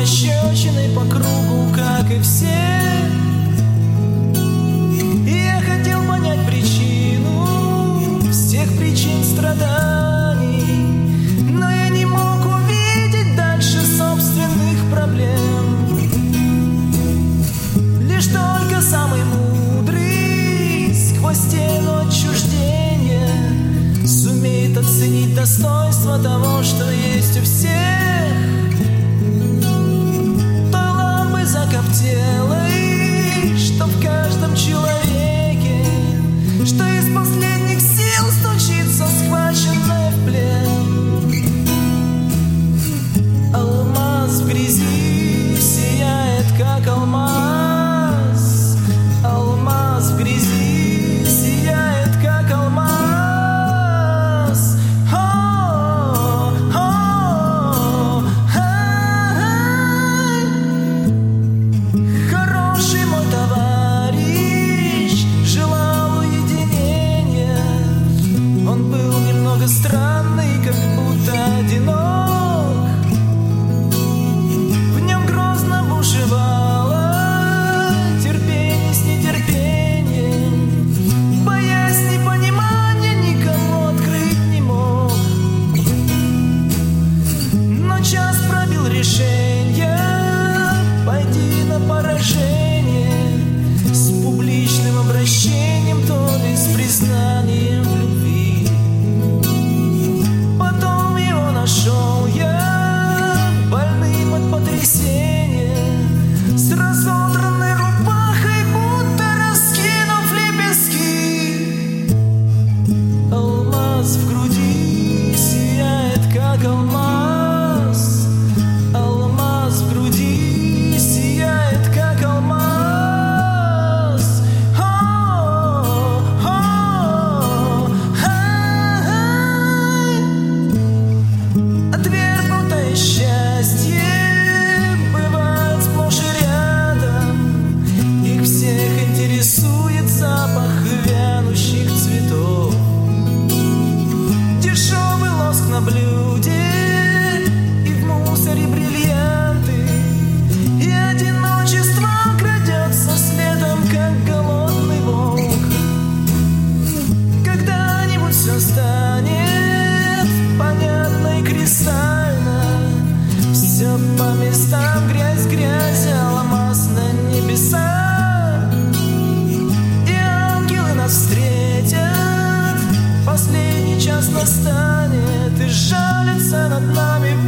пощечиной по кругу, как и все. И я хотел понять причину всех причин страданий, но я не мог увидеть дальше собственных проблем. Лишь только самый мудрый сквозь стену отчуждения сумеет оценить достоинство того, что есть у всех. Той лампы закоптелой, что в каждом человеке, что из последних сил стучится схваченная в плен. Алмаз в грязи сияет, как алмаз. Алмаз в грязи сияет, как алмаз. Хороший мой товарищ желал уединения. Он был немного странный, как будто одинок. В нем грозно бушевало терпение с нетерпением, боясь непонимания, никому открыть не мог. Но час пробил решение пойти на поражение с публичным обращением, то ли с признанием в любви. Потом его нашел я больным от потрясения, с разодранной рубахой, будто раскинув лепестки. Алмаз в груди сияет, как алмаз. Алмаз в груди сияет, как алмаз. Отвергнутое счастье бывает сплошь и рядом. Их всех интересует запах вянущих цветов, дешевый лоск на блюде и в мусоре бриллианты. И одиночество крадется следом, как голодный волк. Когда-нибудь все станет понятно и кристально. Все по местам, грязь, грязь, алмаз на небеса. И ангелы нас встретят, последний час настанет, и жалятся над нами